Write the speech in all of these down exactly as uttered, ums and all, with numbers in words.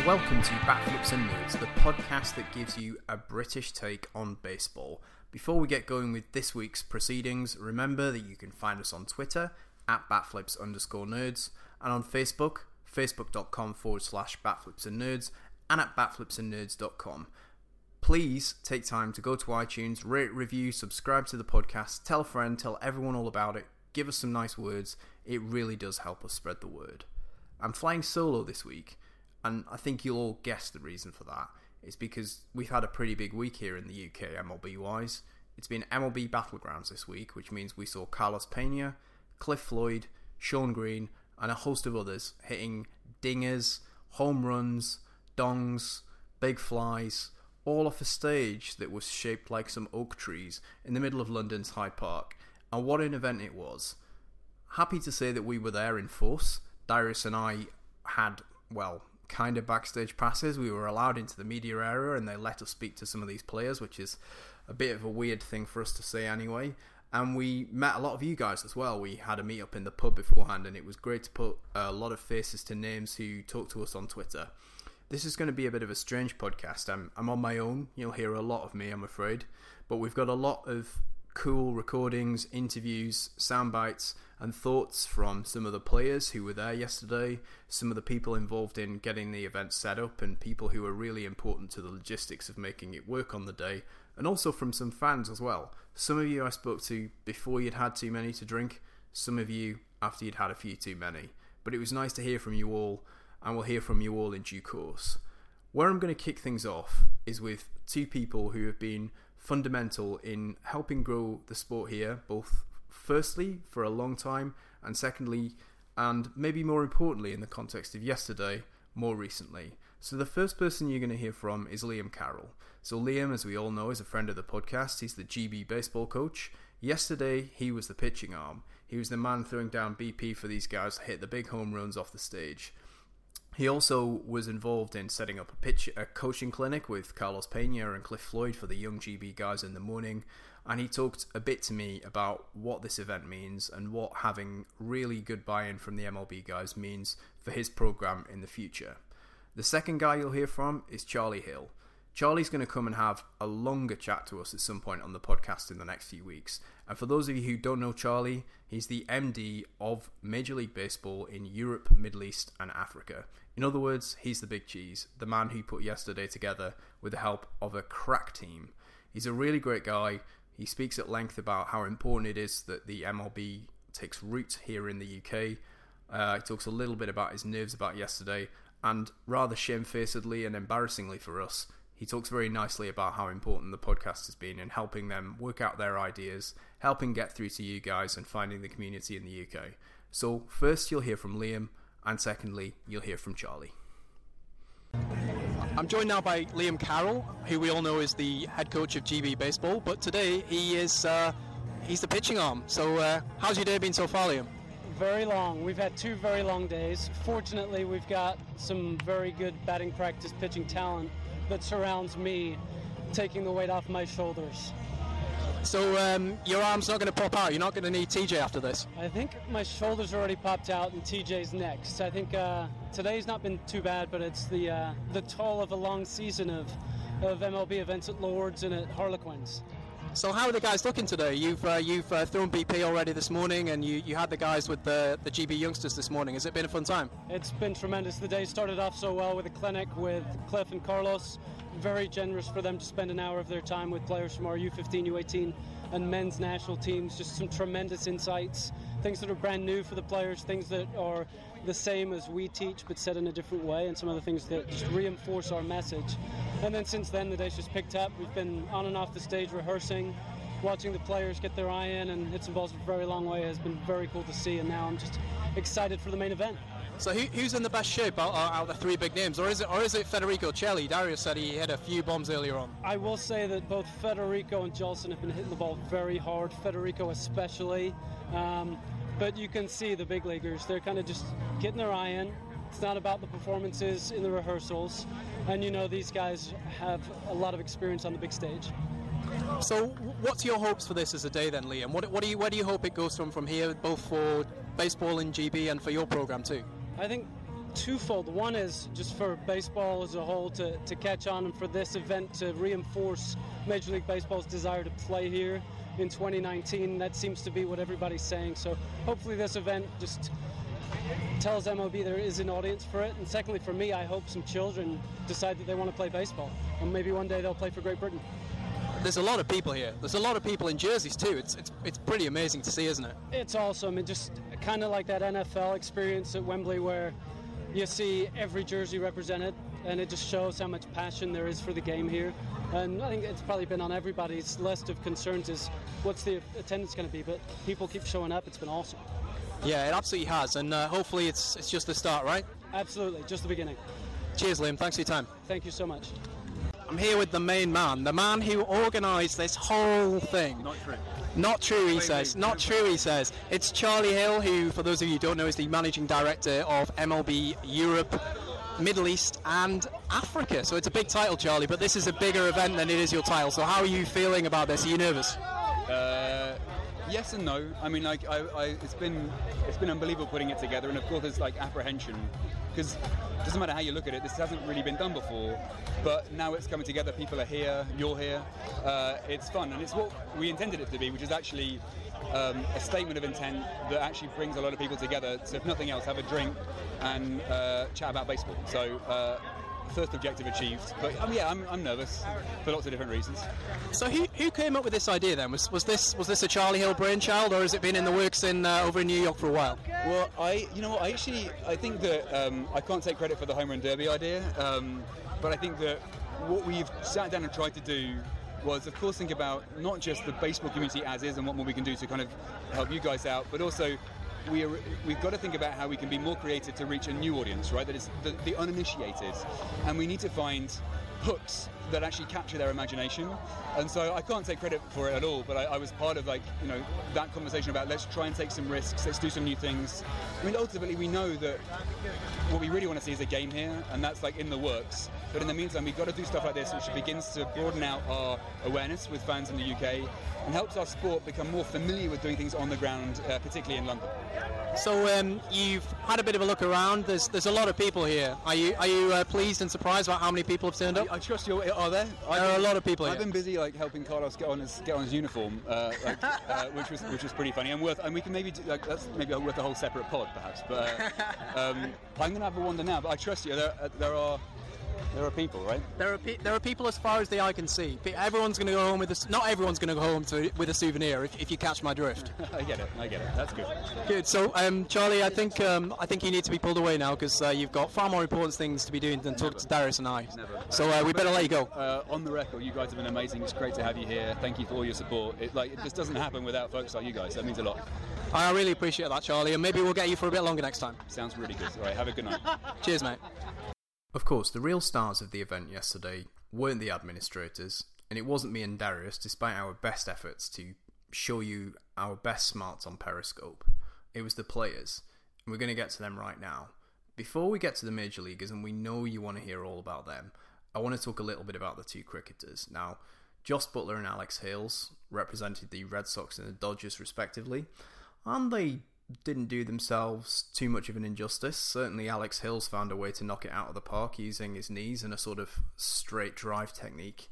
and welcome to Batflips and Nerds, the podcast that gives you a British take on baseball. Before we get going with this week's proceedings, remember that you can find us on Twitter at Batflips underscore nerds and on Facebook, facebook.com forward slash Batflips and Nerds and at batflips and nerds dot com. Please take time to go to iTunes, rate, review, subscribe to the podcast, tell a friend, tell everyone all about it, give us some nice words. It really does help us spread the word. I'm flying solo this week, and I think you'll all guess the reason for that. It's because we've had a pretty big week here in the U K M L B-wise. It's been M L B Battlegrounds this week, which means we saw Carlos Pena, Cliff Floyd, Shawn Green, and a host of others hitting dingers, home runs, dongs, big flies, all off a stage that was shaped like some oak trees in the middle of London's Hyde Park. And what an event it was. Happy to say that we were there in force. Darius and I had, well, kind of backstage passes. We were allowed into the media area and they let us speak to some of these players, which is a bit of a weird thing for us to say anyway. And we met a lot of you guys as well. We had a meet up in the pub beforehand, and it was great to put a lot of faces to names who talked to us on Twitter. This is going to be a bit of a strange podcast. I'm, I'm on my own. You'll hear a lot of me, I'm afraid. But we've got a lot of cool recordings, interviews, sound bites, and thoughts from some of the players who were there yesterday, some of the people involved in getting the event set up, and people who were really important to the logistics of making it work on the day, and also from some fans as well. Some of you I spoke to before you'd had too many to drink, some of you after you'd had a few too many. But it was nice to hear from you all, and we'll hear from you all in due course. Where I'm going to kick things off is with two people who have been fundamental in helping grow the sport here, both firstly for a long time, and secondly, and maybe more importantly in the context of yesterday, more recently. So the first person you're going to hear from is Liam Carroll. So Liam, as we all know, is a friend of the podcast. He's the G B baseball coach. Yesterday, he was the pitching arm. He was the man throwing down B P for these guys to hit the big home runs off the stage. He also was involved in setting up a pitch, a coaching clinic with Carlos Pena and Cliff Floyd for the young G B guys in the morning, and he talked a bit to me about what this event means and what having really good buy-in from the M L B guys means for his program in the future. The second guy you'll hear from is Charlie Hill. Charlie's going to come and have a longer chat to us at some point on the podcast in the next few weeks. And for those of you who don't know Charlie, he's the M D of Major League Baseball in Europe, Middle East and Africa. In other words, he's the big cheese, the man who put yesterday together with the help of a crack team. He's a really great guy. He speaks at length about how important it is that the M L B takes root here in the U K. Uh, he talks a little bit about his nerves about yesterday, and rather shamefacedly and embarrassingly for us, he talks very nicely about how important the podcast has been in helping them work out their ideas, helping get through to you guys and finding the community in the U K. So first you'll hear from Liam, and secondly you'll hear from Charlie. I'm joined now by Liam Carroll, who we all know is the head coach of G B Baseball, but today he is uh, he's the pitching arm. So uh, how's your day been so far, Liam? Very long. We've had two very long days. Fortunately, we've got some very good batting practice pitching talent that surrounds me, taking the weight off my shoulders. So um, your arm's not going to pop out. You're not going to need T J after this. I think my shoulders already popped out and T J's next. I think uh, today's not been too bad, but it's the uh, the toll of a long season of, of M L B events at Lords and at Harlequins. So how are the guys looking today? You've uh, you've uh, thrown B P already this morning, and you, you had the guys with the, the G B youngsters this morning. Has it been a fun time? It's been tremendous. The day started off so well with a clinic with Cliff and Carlos. Very generous for them to spend an hour of their time with players from our U fifteen, U eighteen and men's national teams. Just some tremendous insights, things that are brand new for the players, things that are the same as we teach but said in a different way, and some other things that just reinforce our message. And then since then the day's just picked up. We've been on and off the stage rehearsing, watching the players get their eye in and hit some balls a very long way has been very cool to see, and now I'm just excited for the main event. So who, who's in the best shape out, out of the three big names, or is it or is it Federico Celli? Darius said he hit a few bombs earlier on. I will say that both Federico and Jolson have been hitting the ball very hard, Federico especially. Um, but you can see the big leaguers, they're kind of just getting their eye in. It's not about the performances in the rehearsals, and you know these guys have a lot of experience on the big stage. So what's your hopes for this as a day then, Liam? What, what do you, where do you hope it goes from from here, both for baseball in G B and for your program too? I think twofold. One is just for baseball as a whole to, to catch on, and for this event to reinforce Major League Baseball's desire to play here in twenty nineteen. That seems to be what everybody's saying. So hopefully this event just tells M L B there is an audience for it. And secondly, for me, I hope some children decide that they want to play baseball, and maybe one day they'll play for Great Britain. There's a lot of people here. There's a lot of people in jerseys too. It's it's it's pretty amazing to see, isn't it? It's awesome. And just kind of like that N F L experience at Wembley where you see every jersey represented, and it just shows how much passion there is for the game here. And I think it's probably been on everybody's list of concerns is what's the attendance going to be, but people keep showing up. It's been awesome. Yeah, it absolutely has, and uh, hopefully it's it's just the start, right? Absolutely, just the beginning. Cheers, Liam. Thanks for your time. Thank you so much. I'm here with the main man, the man who organised this whole thing. Not true. Not true, he says. Not true, he says. It's Charlie Hill, who, for those of you who don't know, is the managing director of M L B Europe, Middle East and Africa. So it's a big title, Charlie, but this is a bigger event than it is your title. So how are you feeling about this? Are you nervous? Uh, yes and no. I mean, like, I, I, it's been it's been unbelievable putting it together, and of course there's like apprehension, because it doesn't matter how you look at it, this hasn't really been done before, but now it's coming together, people are here, you're here, uh, it's fun, and it's what we intended it to be, which is actually um, a statement of intent that actually brings a lot of people together to, if nothing else, have a drink and uh, chat about baseball. So, uh, first objective achieved, but um, yeah, I'm, I'm nervous for lots of different reasons. So who, who came up with this idea then? Was, was this was this a Charlie Hill brainchild, or has it been in the works in uh, over in New York for a while? Well, I, you know what, I actually, I think that um, I can't take credit for the home run derby idea, um, but I think that what we've sat down and tried to do was, of course, think about not just the baseball community as is and what more we can do to kind of help you guys out, but also we are, we've got to think about how we can be more creative to reach a new audience, right? That is the, the uninitiated, and we need to find hooks that actually capture their imagination. And so I can't take credit for it at all, but I, I was part of, like, you know, that conversation about let's try and take some risks, let's do some new things. I mean, ultimately we know that what we really want to see is a game here, and that's like in the works. But in the meantime, we've got to do stuff like this, which begins to broaden out our awareness with fans in the U K and helps our sport become more familiar with doing things on the ground, uh, particularly in London. So um, you've had a bit of a look around. There's there's a lot of people here. Are you are you uh, pleased and surprised about how many people have turned up? I, I trust you. Are there? I've There are been, a lot of people I've here. been busy like helping Carlos get on his get on his uniform, uh, like, uh, which was which was pretty funny and worth. And we can maybe do, like that's maybe worth a whole separate pod perhaps. But uh, um, I'm going to have a wander now. But I trust you. There uh, there are. There are people, right? There are pe- there are people as far as the eye can see. Pe- Everyone's going to go home with a s- not everyone's going to go home to, with a souvenir. If, if you catch my drift. I get it. I get it. That's good. Good. So, um, Charlie, I think um, I think you need to be pulled away now because uh, you've got far more important things to be doing than talk to Darius and I. Never. So uh, we better let you go. Uh, on the record, you guys have been amazing. It's great to have you here. Thank you for all your support. It like it just doesn't happen without folks like you guys. That means a lot. I really appreciate that, Charlie, and maybe we'll get you for a bit longer next time. Sounds really good. All right. Have a good night. Cheers, mate. Of course, the real stars of the event yesterday weren't the administrators, and it wasn't me and Darius, despite our best efforts to show you our best smarts on Periscope. It was the players, and we're going to get to them right now. Before we get to the major leaguers, and we know you want to hear all about them, I want to talk a little bit about the two cricketers. Now, Jos Buttler and Alex Hales represented the Red Sox and the Dodgers respectively, and they didn't do themselves too much of an injustice. Certainly Alex Hales found a way to knock it out of the park using his knees and a sort of straight drive technique.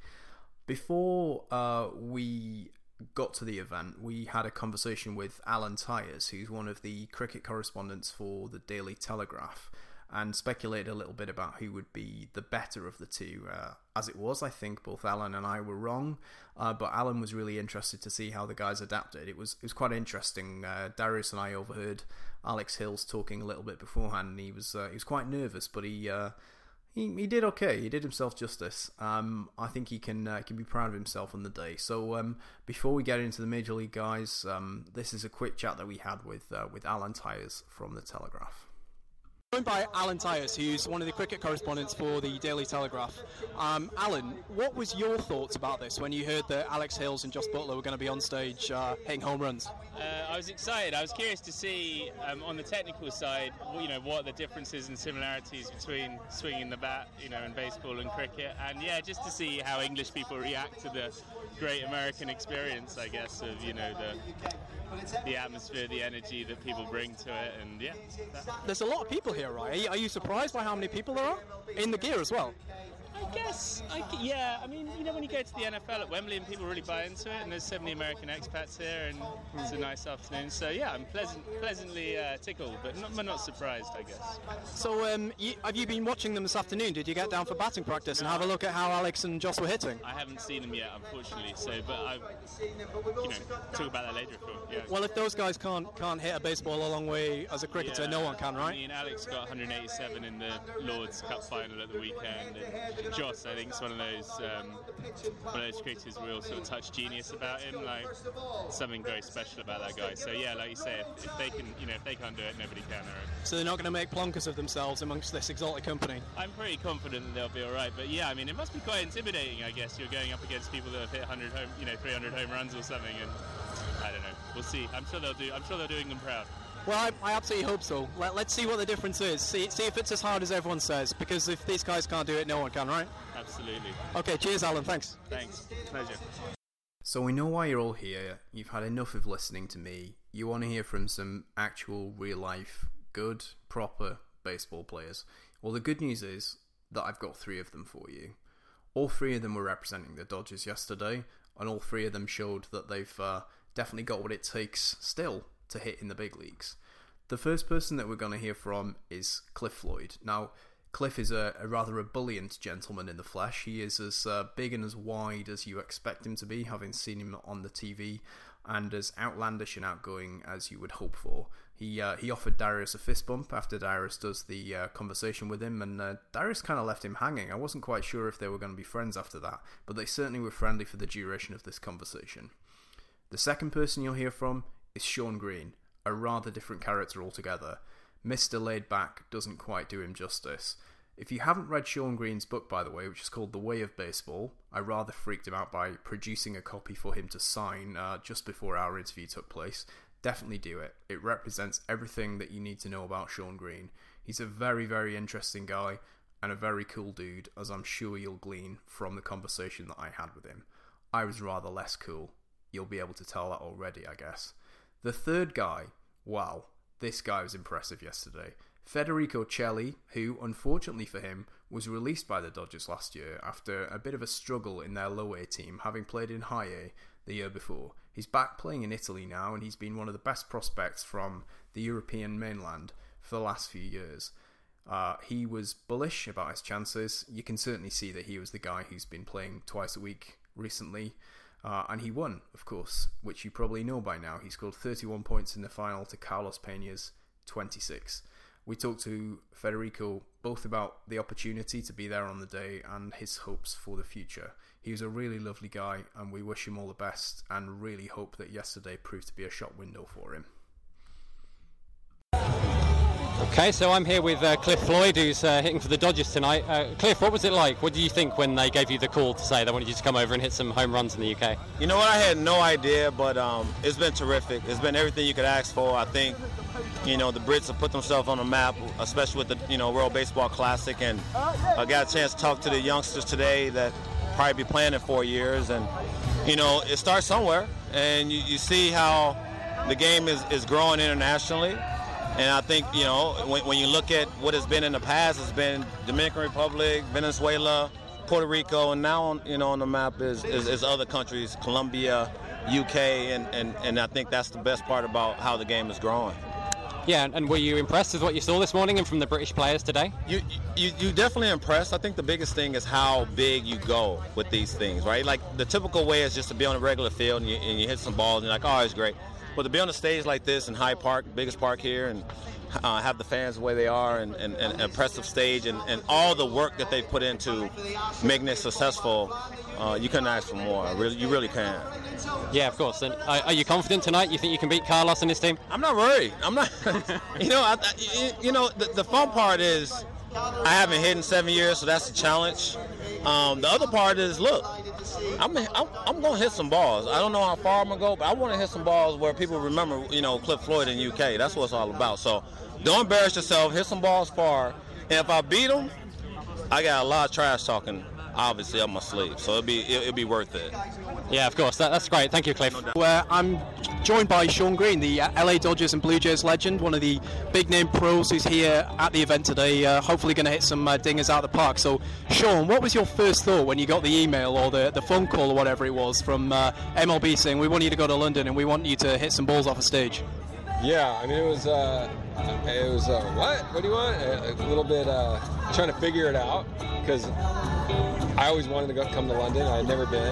Before uh, we got to the event, we had a conversation with Alan Tyers, who's one of the cricket correspondents for the Daily Telegraph, and speculated a little bit about who would be the better of the two. Uh, as it was, I think both Alan and I were wrong, uh, but Alan was really interested to see how the guys adapted. It was it was quite interesting. Uh, Darius and I overheard Alex Hales talking a little bit beforehand, and he was uh, he was quite nervous, but he uh, he he did okay. He did himself justice. Um, I think he can uh, can be proud of himself on the day. So um, before we get into the Major League guys, um, this is a quick chat that we had with uh, with Alan Tyers from the Telegraph. Joined by Alan Tyers, who's one of the cricket correspondents for the Daily Telegraph. Um, Alan, what was your thoughts about this when you heard that Alex Hales and Jos Buttler were going to be on stage uh, hitting home runs? Uh, I was excited. I was curious to see um, on the technical side, you know, what are the differences and similarities between swinging the bat, you know, in baseball and cricket, and yeah, just to see how English people react to the great American experience, I guess, of you know the the atmosphere, the energy that people bring to it, and yeah. That. There's a lot of people here, right? Are you, are you surprised by how many people there are in the gear as well? I guess, I, yeah, I mean, you know, when you go to the N F L at Wembley and people really buy into it, and there's so many American expats here, and it's a nice afternoon, so yeah, I'm pleasant, pleasantly uh, tickled, but not, but not surprised, I guess. So, um, you, have you been watching them this afternoon? Did you get down for batting practice no. and have a look at how Alex and Joss were hitting? I haven't seen them yet, unfortunately, so, but I, you know, talk about that later, if you want. Yeah. Well, if those guys can't can't hit a baseball a long way as a cricketer, yeah, no one can, right? I mean, Alex got one eighty-seven in the Lord's Cup final at the weekend, and Joss, I think, is one of those um, one of those cricketers real sort of touch genius about him, like something very special about that guy. So yeah, like you say, if, if they can, you know, if they can't do it, nobody can. Right? So they're not going to make plonkers of themselves amongst this exotic company. I'm pretty confident that they'll be all right. But yeah, I mean, it must be quite intimidating. I guess you're going up against people that have hit one hundred home, you know, three hundred home runs or something, and I don't know. We'll see. I'm sure they'll do. I'm sure they're doing them proud. Well, I, I absolutely hope so. Let, let's see what the difference is. See, see if it's as hard as everyone says. Because if these guys can't do it, no one can, right? Absolutely. Okay, cheers, Alan. Thanks. Thanks. Pleasure. So we know why you're all here. You've had enough of listening to me. You want to hear from some actual, real-life, good, proper baseball players. Well, the good news is that I've got three of them for you. All three of them were representing the Dodgers yesterday, and all three of them showed that they've uh, definitely got what it takes still to hit in the big leagues. The first person that we're going to hear from is Cliff Floyd. Now, Cliff is a, a rather ebullient gentleman in the flesh. He is as uh, big and as wide as you expect him to be, having seen him on the T V, and as outlandish and outgoing as you would hope for. He uh, he offered Darius a fist bump after Darius does the uh, conversation with him, and uh, Darius kind of left him hanging. I wasn't quite sure if they were going to be friends after that, but they certainly were friendly for the duration of this conversation. The second person you'll hear from is Shawn Green, a rather different character altogether. Mister Laid Back doesn't quite do him justice. If you haven't read Shawn Green's book, by the way, which is called The Way of Baseball, I rather freaked him out by producing a copy for him to sign uh, just before our interview took place. Definitely do it. It represents everything that you need to know about Shawn Green. He's a very, very interesting guy and a very cool dude, as I'm sure you'll glean from the conversation that I had with him. I was rather less cool. You'll be able to tell that already, I guess. The third guy, wow, this guy was impressive yesterday. Federico Celli, who, unfortunately for him, was released by the Dodgers last year after a bit of a struggle in their low-A team, having played in high-A the year before. He's back playing in Italy now, and he's been one of the best prospects from the European mainland for the last few years. Uh, he was bullish about his chances. You can certainly see that he was the guy who's been playing twice a week recently. Uh, and he won, of course, which you probably know by now. He scored thirty-one points in the final to Carlos Peña's twenty-six. We talked to Federico both about the opportunity to be there on the day and his hopes for the future. He was a really lovely guy, and we wish him all the best and really hope that yesterday proved to be a shop window for him. Okay, so I'm here with uh, Cliff Floyd, who's uh, hitting for the Dodgers tonight. Uh, Cliff, what was it like? What did you think when they gave you the call to say they wanted you to come over and hit some home runs in the U K? You know what, I had no idea, but um, it's been terrific. It's been everything you could ask for. I think, you know, the Brits have put themselves on the map, especially with the, you know, World Baseball Classic, and I got a chance to talk to the youngsters today that probably be playing in four years, and, you know, it starts somewhere, and you, you see how the game is, is growing internationally. And I think, you know, when, when you look at what has been in the past, it's been Dominican Republic, Venezuela, Puerto Rico, and now, you know, on the map is, is, is other countries, Colombia, U K, and, and, and I think that's the best part about how the game is growing. Yeah, and were you impressed with what you saw this morning and from the British players today? You, you you definitely impressed. I think the biggest thing is how big you go with these things, right? Like, the typical way is just to be on a regular field and you, and you hit some balls and you're like, oh, it's great. But to be on a stage like this in Hyde Park, biggest park here, and uh, have the fans the way they are, and, and, and an impressive stage, and, and all the work that they put into making it successful, uh, you couldn't ask for more. Really, you really can. Yeah, of course. And are, are you confident tonight? You think you can beat Carlos and his team? I'm not worried. I'm not. you know, I, I, you know, the, the fun part is I haven't hit in seven years, so that's a challenge. Um, the other part is, look, I'm, I'm, I'm going to hit some balls. I don't know how far I'm going to go, but I want to hit some balls where people remember, you know, Cliff Floyd in the U K. That's what it's all about. So don't embarrass yourself. Hit some balls far. And if I beat them, I got a lot of trash talking obviously up my sleeve. So it'll be it'll, it'll be worth it. Yeah, of course. That, that's great. Thank you, Cliff. No Where I'm joined by Sean Green, the uh, L A Dodgers and Blue Jays legend, one of the big-name pros who's here at the event today, uh, hopefully going to hit some uh, dingers out of the park. So, Sean, what was your first thought when you got the email or the, the phone call or whatever it was from uh, M L B saying, we want you to go to London and we want you to hit some balls off a stage? Yeah, I mean, it was, uh, it was uh, what? What do you want? A, a little bit uh, trying to figure it out, because I always wanted to go come to London. I had never been,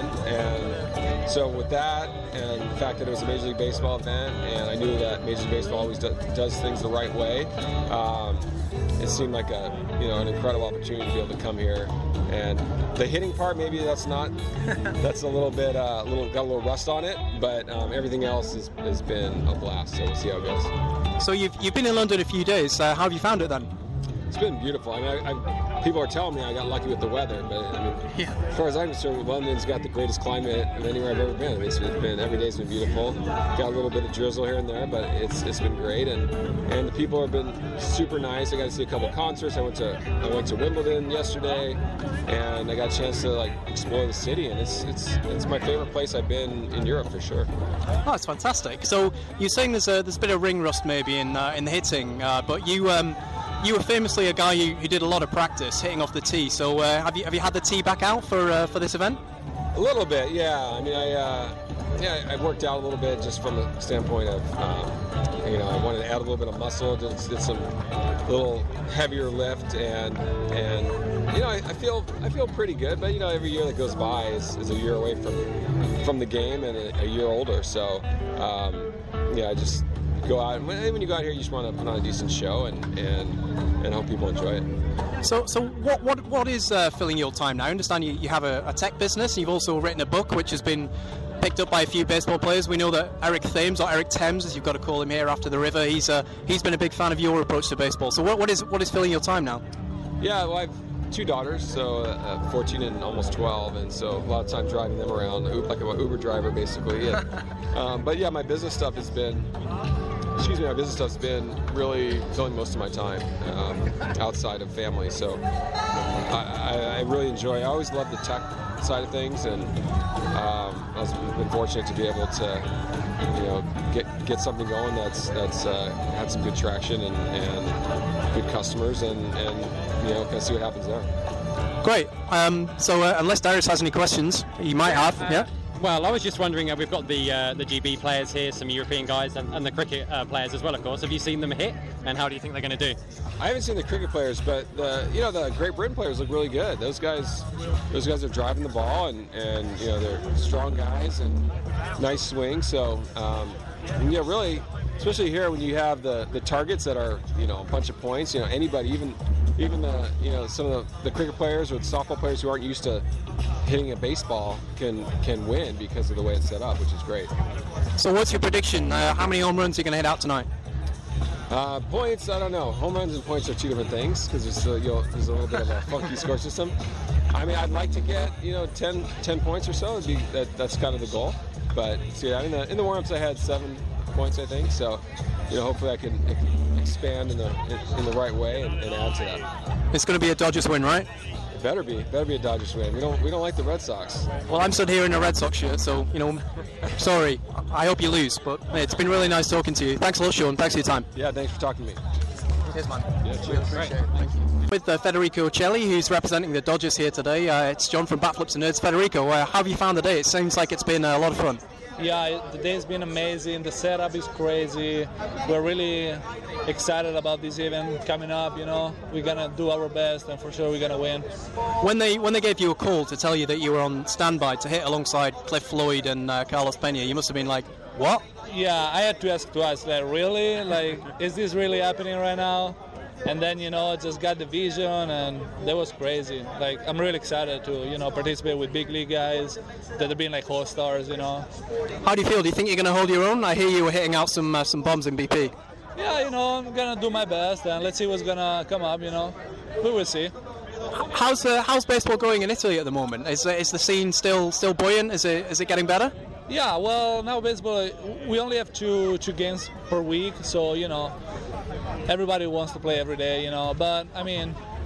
and so with that, and the fact that it was a Major League Baseball event, and I knew that Major League Baseball always do, does things the right way, um, it seemed like a you know an incredible opportunity to be able to come here. And the hitting part, maybe that's not, that's a little bit, uh, little got a little rust on it, but um, everything else has, has been a blast. So we'll see how it goes. So you've you've been in London a few days. Uh, how have you found it then? It's been beautiful. I mean, I, I, people are telling me I got lucky with the weather, but I mean, Yeah. as far as I'm concerned, London's got the greatest climate of anywhere I've ever been. I mean, it's been every day's been beautiful. Got a little bit of drizzle here and there, but it's it's been great, and and the people have been super nice. I got to see a couple concerts. I went to I went to Wimbledon yesterday, and I got a chance to like explore the city, and it's it's it's my favorite place I've been in Europe for sure. Oh, that's fantastic. So you're saying there's a there's a bit of ring rust maybe in uh, in the hitting, uh, but you um, you were famously a guy who, who did a lot of practice hitting off the tee. So uh, have you have you had the tee back out for uh, for this event? A little bit, yeah. I mean, I uh, yeah, I worked out a little bit just from the standpoint of um, you know I wanted to add a little bit of muscle, did, did some little heavier lift, and and you know I, I feel I feel pretty good. But you know every year that goes by is, is a year away from from the game and a, a year older. So um, yeah, I just go out. When, when you go out here, you just want to put on a decent show and and and hope people enjoy it. So, so what what what is uh, filling your time now? I understand you, you have a, a tech business. You've also written a book which has been picked up by a few baseball players. We know that Eric Thames, or Eric Thames, as you've got to call him here after the river, he's uh, he's been a big fan of your approach to baseball. So, what what is what is filling your time now? Yeah, well, I have two daughters, so uh, fourteen and almost twelve, and so a lot of time driving them around, like an Uber driver, basically. And, um, but yeah, my business stuff has been. Excuse me, my business stuff's been really filling most of my time um, outside of family. So I, I, I really enjoy. I always love the tech side of things, and um, I've been fortunate to be able to, you know, get get something going that's that's uh, had some good traction and, and good customers, and, and you know, kind of see what happens there. Great. Um, so, uh, unless Darius has any questions, he might have. Uh, yeah. Well, I was just wondering, uh, we've got the uh, the G B players here, some European guys, and, and the cricket uh, players as well, of course. Have you seen them hit, and how do you think they're going to do? I haven't seen the cricket players, but the you know the Great Britain players look really good. Those guys, those guys are driving the ball, and, and you know they're strong guys and nice swing. So um, yeah, really, especially here when you have the, the targets that are you know a bunch of points. You know anybody, even even the you know some of the, the cricket players or the softball players who aren't used to hitting a baseball can can win because of the way it's set up, which is great. So, what's your prediction? Uh, how many home runs are you going to hit out tonight? Uh, points, I don't know. Home runs and points are two different things because there's, uh, you know, there's a little bit of a funky score system. I mean, I'd like to get you know ten, ten points or so. It'd be, that, that's kind of the goal. But see, in the in the warm-ups I had seven points, I think. So, you know, hopefully I can expand in the in, in the right way and, and add to that. It's going to be a Dodgers win, right? It better be. Better be a Dodgers win. We don't we don't like the Red Sox. Well, I'm stood here in a Red Sox shirt, so you know, sorry. I hope you lose, but it's been really nice talking to you. Thanks a lot, Sean. Thanks for your time. Yeah, thanks for talking to me. Cheers, man. Yeah, cheers. Appreciate it. Thank you. With uh, Federico Celli, who's representing the Dodgers here today. Uh, it's John from Bat Flips and Nerds. Federico, uh, how have you found the day? It seems like it's been a lot of fun. Yeah, the day's been amazing. The setup is crazy. We're really excited about this event coming up. You know, we're gonna do our best, and for sure we're gonna win. When they when they gave you a call to tell you that you were on standby to hit alongside Cliff Floyd and uh, Carlos Pena, you must have been like, "What?" Yeah, I had to ask twice. Like, really? Like, is this really happening right now? And then, you know, just got the vision, and that was crazy. Like, I'm really excited to, you know, participate with big league guys that have been like All Stars, you know. How do you feel? Do you think you're going to hold your own? I hear you were hitting out some uh, some bombs in B P. Yeah, you know, I'm gonna do my best, and let's see what's gonna come up. You know, we will see. How's uh, how's baseball going in Italy at the moment? Is uh, is the scene still still buoyant? Is it is it getting better? Yeah, well, now baseball, we only have two two games per week, so you know, everybody wants to play every day, you know. But I mean,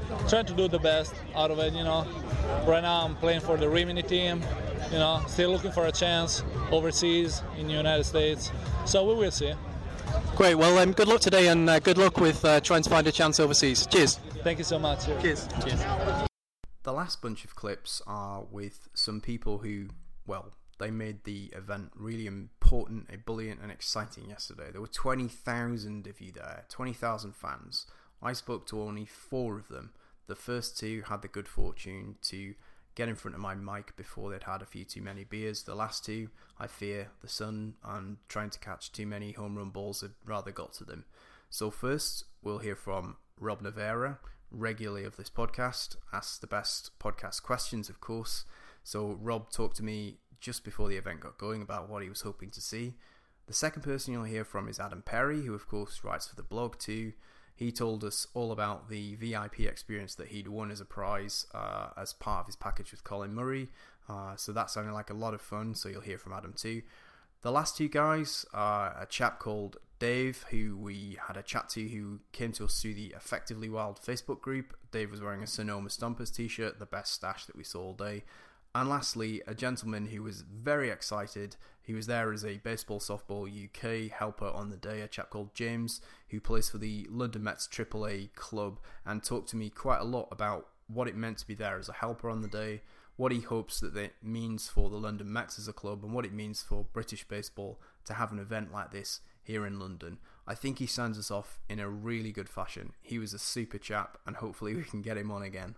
trying to do the best out of it. You know, right now I'm playing for the Rimini team. You know, still looking for a chance overseas in the United States. So we will see. Great. Well, um, good luck today, and uh, good luck with uh, trying to find a chance overseas. Cheers. Thank you so much. Cheers. Cheers. The last bunch of clips are with some people who, well, they made the event really important, ebullient and exciting yesterday. There were twenty thousand of you there, twenty thousand fans. I spoke to only four of them. The first two had the good fortune to get in front of my mic before they'd had a few too many beers. The last two, I fear, the sun and trying to catch too many home run balls had rather got to them. So first, we'll hear from Rob Navarra, regularly of this podcast, asks the best podcast questions, of course. So Rob talked to me just before the event got going about what he was hoping to see. The second person you'll hear from is Adam Perry, who of course writes for the blog too. He told us all about the V I P experience that he'd won as a prize uh, as part of his package with Colin Murray. Uh, so that sounded like a lot of fun, so you'll hear from Adam too. The last two guys are a chap called Dave, who we had a chat to, who came to us through the Effectively Wild Facebook group. Dave was wearing a Sonoma Stompers t-shirt, the best stash that we saw all day. And lastly, a gentleman who was very excited. He was there as a Baseball Softball U K helper on the day, a chap called James, who plays for the London Mets triple A club, and talked to me quite a lot about what it meant to be there as a helper on the day, what he hopes that it means for the London Mets as a club, and what it means for British baseball to have an event like this here in London. I think he signs us off in a really good fashion. He was a super chap, and hopefully we can get him on again.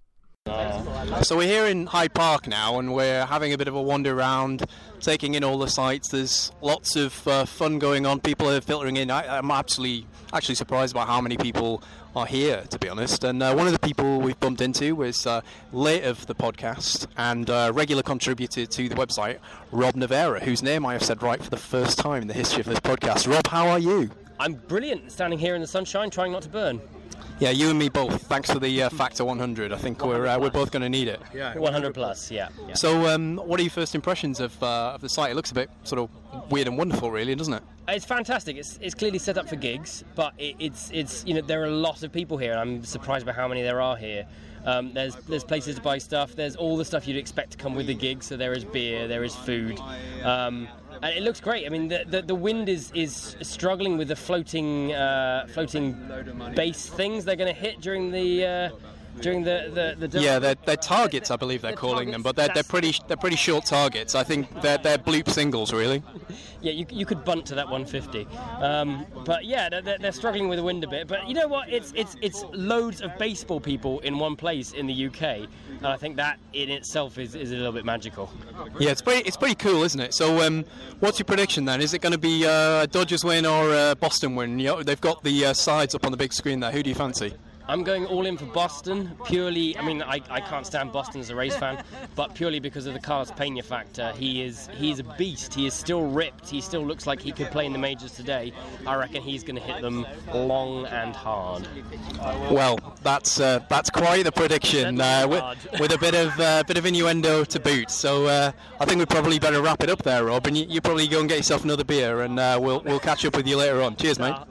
So we're here in Hyde Park now, and we're having a bit of a wander around, taking in all the sights. There's lots of uh, fun going on. People are filtering in. I, I'm absolutely actually surprised by how many people are here, to be honest. And uh, one of the people we've bumped into was uh, late of the podcast and uh, regular contributor to the website, Rob Navarra, whose name I have said right for the first time in the history of this podcast. Rob, how are you? I'm brilliant, standing here in the sunshine, trying not to burn. Yeah, you and me both. Thanks for the uh, factor one hundred. I think we're uh, we're both going to need it. Yeah, one hundred plus. Yeah. yeah. So, um, what are your first impressions of uh, of the site? It looks a bit sort of weird and wonderful, really, doesn't it? It's fantastic. It's it's clearly set up for gigs, but it, it's it's you know there are a lot of people here. I'm surprised by how many there are here. Um, there's there's places to buy stuff. There's all the stuff you'd expect to come with the gig. So there is beer, there is food. Um, And it looks great. I mean, the the, the wind is, is struggling with the floating uh, floating base things they're going to hit during the uh, during the the, the yeah they're, they're targets, I believe they're, they're calling targets, them, but they're they're pretty they're pretty short targets. I think they're they're bloop singles, really. Yeah, you you could bunt to that one fifty, um, but yeah, they're, they're struggling with the wind a bit. But you know what? It's it's it's loads of baseball people in one place in the U K, and I think that in itself is, is a little bit magical. Yeah, it's pretty it's pretty cool, isn't it? So, um, what's your prediction then? Is it going to be uh, Dodgers win or uh, Boston win? You know, they've got the uh, sides up on the big screen there. Who do you fancy? I'm going all in for Boston, purely, I mean, I, I can't stand Boston as a Rays fan, but purely because of the Carlos Pena factor. He is he's a beast. He is still ripped. He still looks like he could play in the majors today. I reckon he's going to hit them long and hard. Well, that's uh, that's quite the prediction, uh, with, with a bit of uh, bit of innuendo to boot. So uh, I think we probably better wrap it up there, Rob, and you, you probably go and get yourself another beer, and uh, we'll we'll catch up with you later on. Cheers, mate.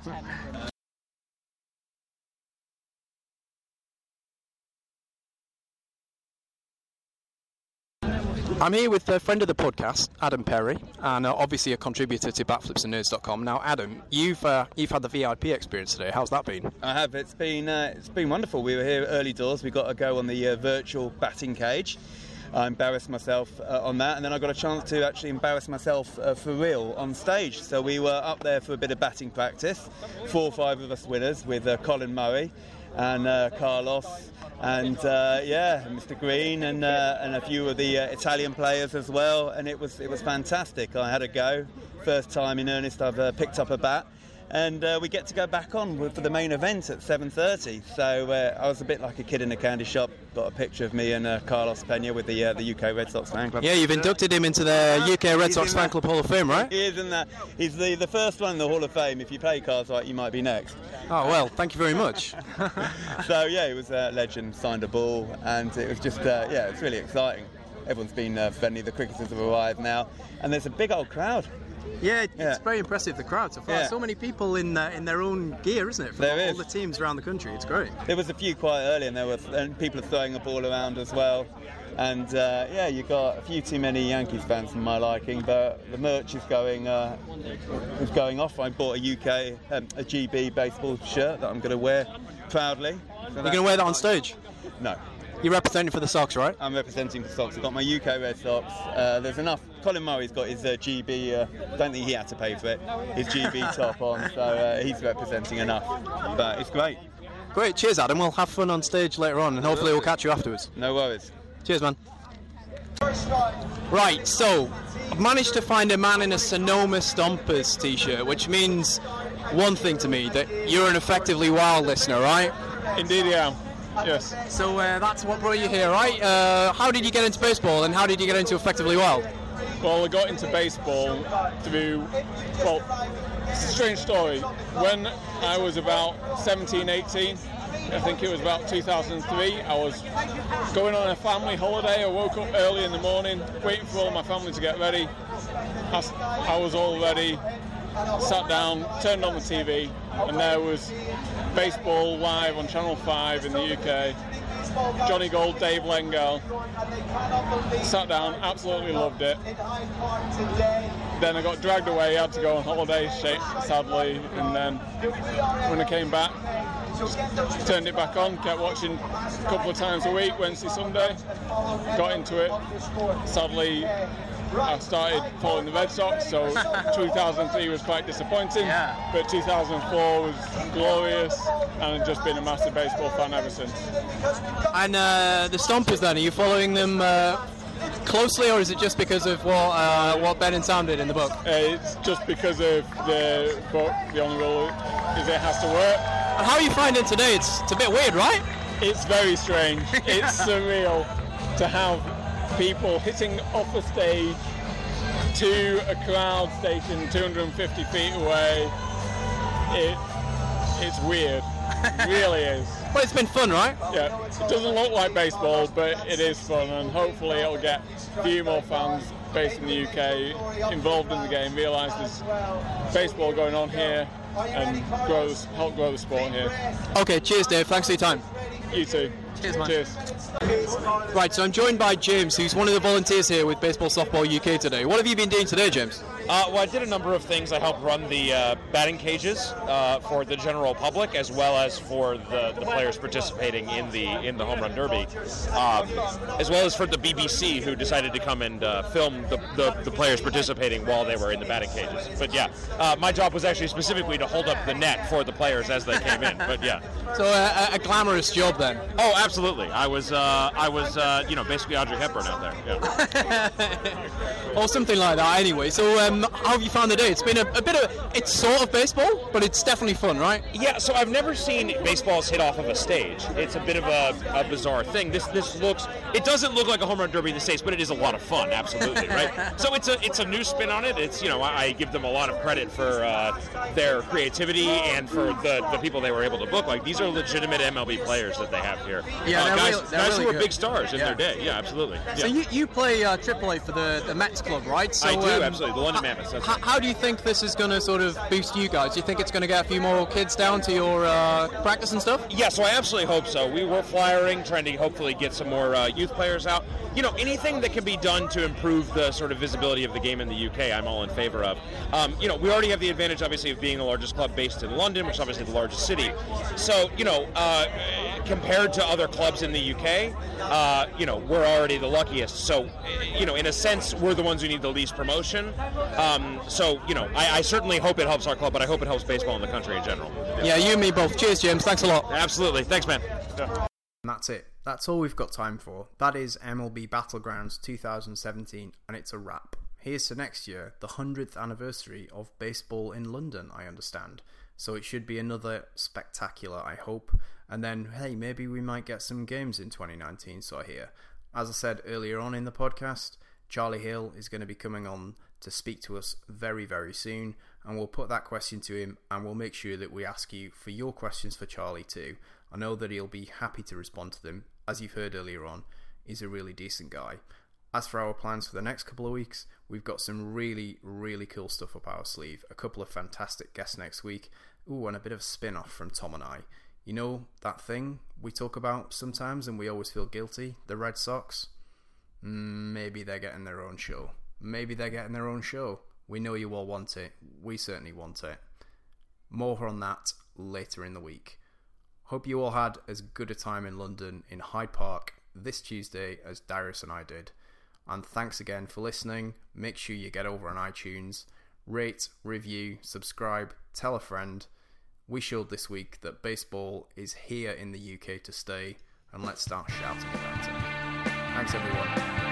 I'm here with a friend of the podcast, Adam Perry, and uh, obviously a contributor to bat flips and nerds dot com. Now, Adam, you've uh, you've had the V I P experience today. How's that been? I have. It's been uh, it's been wonderful. We were here early doors. We got to go on the uh, virtual batting cage. I embarrassed myself uh, on that, and then I got a chance to actually embarrass myself uh, for real on stage. So we were up there for a bit of batting practice. Four or five of us winners with uh, Colin Murray and uh, Carlos. And uh, yeah, Mister Green and uh, and a few of the uh, Italian players as well, and it was it was fantastic. I had a go, first time in earnest I've uh, picked up a bat, and uh, we get to go back on for the main event at seven thirty. So uh, I was a bit like a kid in a candy shop. Got a picture of me and uh, Carlos Pena with the uh, the U K Red Sox fan club. Yeah, you've inducted him into the U K Red Sox fan club Hall of Fame, right? He is in that. He's the the first one in the Hall of Fame. If you play cards right, you might be next. Oh well, thank you very much. So yeah, he was a legend. Signed a ball, and it was just uh, yeah, it's really exciting. Everyone's been uh, friendly. The cricketers have arrived now, and there's a big old crowd. Yeah, it's Yeah. very impressive, the crowd so far. Yeah. So many people in uh, in their own gear, isn't it? From There all, is. all the teams around the country. It's great. There was a few quite early, and there were and people are throwing the ball around as well. And uh, yeah, you got a few too many Yankees fans for my liking, but the merch is going uh, is going off. I bought a U K, um, a G B baseball shirt that I'm going to wear proudly. So You're going to wear that on stage? No. You're representing for the Sox, right? I'm representing for Sox. I've got my U K Red Sox. Uh, there's enough. Colin Murray's got his uh, G B. Uh, don't think he had to pay for it. His G B top on, so uh, he's representing enough. But it's great. Great. Cheers, Adam. We'll have fun on stage later on, and hopefully we'll catch you afterwards. No worries. Cheers, man. Right, so I've managed to find a man in a Sonoma Stompers t-shirt, which means one thing to me, that you're an Effectively Wild listener, right? Indeed I am, yes. So uh, that's what brought you here, right? Uh, how did you get into baseball, and how did you get into Effectively Wild? Well, I got into baseball to do, well, it's a strange story. When I was about seventeen, eighteen, I think it was about two thousand three, I was going on a family holiday. I woke up early in the morning, waiting for all my family to get ready. I, I was all ready, sat down, turned on the T V, and there was baseball live on Channel five in the U K. Johnny Gold, Dave Lengel. Sat down, absolutely loved it. Then I got dragged away, had to go on holiday, sadly, and then when I came back, just turned it back on, kept watching a couple of times a week, Wednesday, Sunday, got into it. Sadly, I started following the Red Sox, so two thousand three was quite disappointing, yeah. But two thousand four was glorious, and I've just been a massive baseball fan ever since. And uh, the Stompers then, are you following them uh, closely, or is it just because of what uh, what Ben and Sam did in the book? Uh, it's just because of the book. The only rule is it has to work. And how are you finding today? It's, it's a bit weird, right? It's very strange. It's surreal to have people hitting off a stage to a crowd stationed two hundred fifty feet away. It, it's weird. It really is. But it's been fun, right? Yeah. It doesn't look like baseball, but it is fun, and hopefully it'll get a few more fans based in the U K involved in the game, realise there's baseball going on here, and grow, help grow the sport here. Okay, cheers, Dave. Thanks for your time. You too. Cheers, man. Cheers. Right, so I'm joined by James, who's one of the volunteers here with Baseball Softball U K today. What have you been doing today, James? Uh, well, I did a number of things. I helped run the uh, batting cages uh, for the general public, as well as for the, the players participating in the in the home run derby, um, as well as for the B B C, who decided to come and uh, film the, the, the players participating while they were in the batting cages. But yeah, uh, my job was actually specifically to hold up the net for the players as they came in. But yeah. So uh, a glamorous job then? Oh, absolutely. I was uh, I was uh, you know basically Audrey Hepburn out there. Yeah. Or something like that. Anyway, so. Um, How have you found the day? It's been a, a bit of, it's sort of baseball, but it's definitely fun, right? Yeah, so I've never seen baseballs hit off of a stage. It's a bit of a, a bizarre thing. This this looks, it doesn't look like a home run derby in the States, but it is a lot of fun, absolutely, right? So it's a it's a new spin on it. It's, you know, I, I give them a lot of credit for uh, their creativity and for the, the people they were able to book. Like, these are legitimate M L B players that they have here. Yeah, uh, they're guys, real, they're guys really who were good. big stars in Yeah. their day. Yeah, absolutely. So Yeah. you, you play uh, triple A for the, the Mets club, right? So, I do, um, absolutely. The London Mammoths. That's How, right. how do you think this is going to sort of boost you guys? Do you think it's going to get a few more kids down to your uh, practice and stuff? Yeah, so I absolutely hope so. We were flyering, trying to hopefully get some more uh, youth players out. You know, anything that can be done to improve the sort of visibility of the game in the U K, I'm all in favor of. Um, you know, we already have the advantage, obviously, of being the largest club based in London, which is obviously the largest city. So, you know, uh, compared to other clubs in the U K, uh, you know, we're already the luckiest. So, you know, in a sense, we're the ones who need the least promotion. Um, so, you know, I, I certainly hope it helps our club, but I hope it helps baseball in the country in general. Yeah, you and me both. Cheers, James. Thanks a lot. Absolutely. Thanks, man. And that's it. That's all we've got time for. That is M L B Battlegrounds two thousand seventeen, and it's a wrap. Here's to next year, the hundredth anniversary of baseball in London, I understand. So it should be another spectacular, I hope. And then, hey, maybe we might get some games in twenty nineteen, so I hear. As I said earlier on in the podcast, Charlie Hill is going to be coming on to speak to us very, very soon, and we'll put that question to him, and we'll make sure that we ask you for your questions for Charlie too. I know that he'll be happy to respond to them. As you've heard earlier on, he's a really decent guy. As for our plans for the next couple of weeks, we've got some really, really cool stuff up our sleeve. A couple of fantastic guests next week. Ooh, and a bit of a spin-off from Tom and I. You know, that thing we talk about sometimes and we always feel guilty? The Red Sox? Maybe they're getting their own show. Maybe they're getting their own show. We know you all want it. We certainly want it. More on that later in the week. Hope you all had as good a time in London in Hyde Park this Tuesday as Darius and I did. And thanks again for listening. Make sure you get over on iTunes, rate, review, subscribe, tell a friend. We showed this week that baseball is here in the U K to stay, and let's start shouting about it. Thanks everyone.